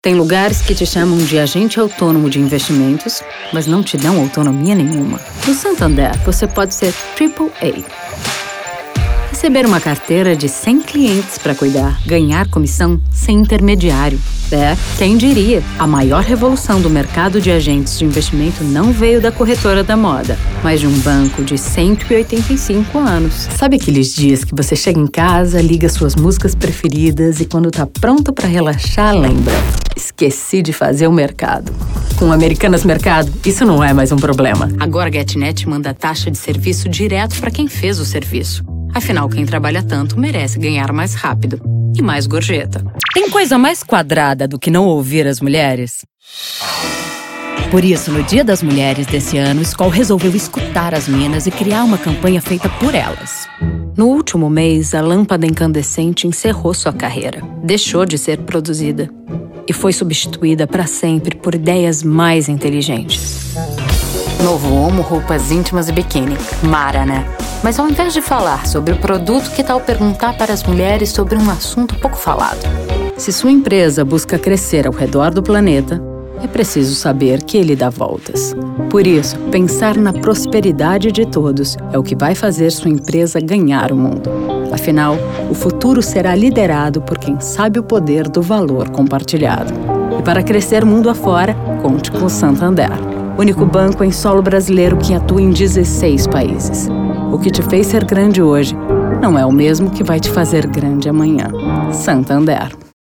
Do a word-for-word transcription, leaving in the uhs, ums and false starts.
Tem lugares que te chamam de agente autônomo de investimentos, mas não te dão autonomia nenhuma. No Santander, você pode ser Triple A. Receber uma carteira de cem clientes para cuidar, ganhar comissão sem intermediário. É, quem diria? A maior revolução do mercado de agentes de investimento não veio da corretora da moda, mas de um banco de cento e oitenta e cinco anos. Sabe aqueles dias que você chega em casa, liga suas músicas preferidas e quando tá pronto para relaxar, lembra? Esqueci de fazer o mercado. Com Americanas Mercado, isso não é mais um problema. Agora a GetNet manda a taxa de serviço direto para quem fez o serviço. Afinal, quem trabalha tanto merece ganhar mais rápido e mais gorjeta. Tem coisa mais quadrada do que não ouvir as mulheres? Por isso, no Dia das Mulheres desse ano, o Skol resolveu escutar as minas e criar uma campanha feita por elas. No último mês, a lâmpada incandescente encerrou sua carreira. Deixou de ser produzida e foi substituída para sempre por ideias mais inteligentes. Novo Omo, roupas íntimas e biquíni. Mara, né? Mas ao invés de falar sobre o produto, que tal perguntar para as mulheres sobre um assunto pouco falado? Se sua empresa busca crescer ao redor do planeta, é preciso saber que ele dá voltas. Por isso, pensar na prosperidade de todos é o que vai fazer sua empresa ganhar o mundo. Afinal, o futuro será liderado por quem sabe o poder do valor compartilhado. E para crescer mundo afora, conte com o Santander. Único banco em solo brasileiro que atua em dezesseis países. O que te fez ser grande hoje não é o mesmo que vai te fazer grande amanhã. Santander.